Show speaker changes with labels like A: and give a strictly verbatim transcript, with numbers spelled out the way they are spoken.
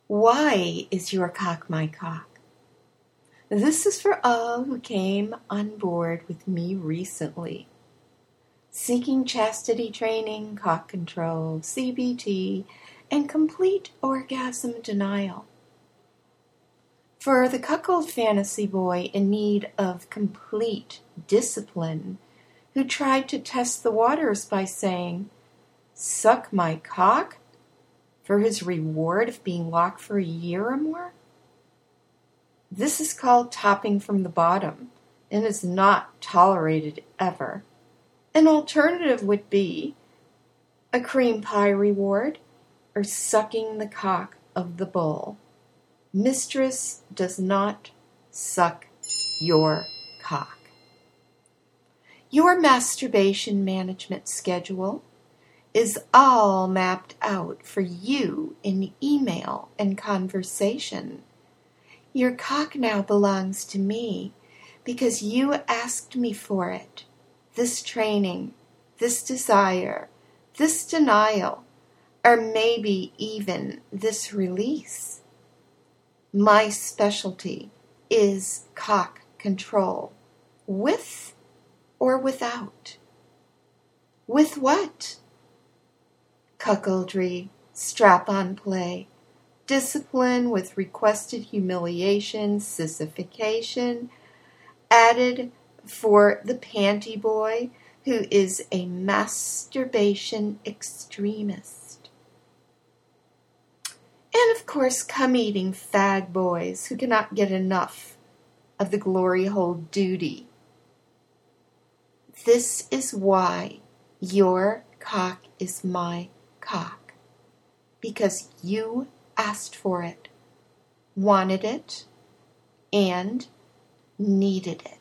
A: Why is your cock my cock? This is for all who came on board with me recently, seeking chastity training, cock control, C B T, and complete orgasm denial. For the cuckold fantasy boy in need of complete discipline, who tried to test the waters by saying, "Suck my cock," for his reward of being locked for a year or more? This is called topping from the bottom and is not tolerated ever. An alternative would be a cream pie reward or sucking the cock of the bull. Mistress does not suck your cock. Your masturbation management schedule is all mapped out for you in email and conversation. Your cock now belongs to me because you asked me for it. This training, this desire, this denial, or maybe even this release. My specialty is cock control, with or without. With what? Cuckoldry, strap-on play, discipline with requested humiliation, sissification, added for the panty boy who is a masturbation extremist. And of course, cum-eating fag boys who cannot get enough of the glory hole duty. This is why your cock is my cock, because you asked for it, wanted it, and needed it.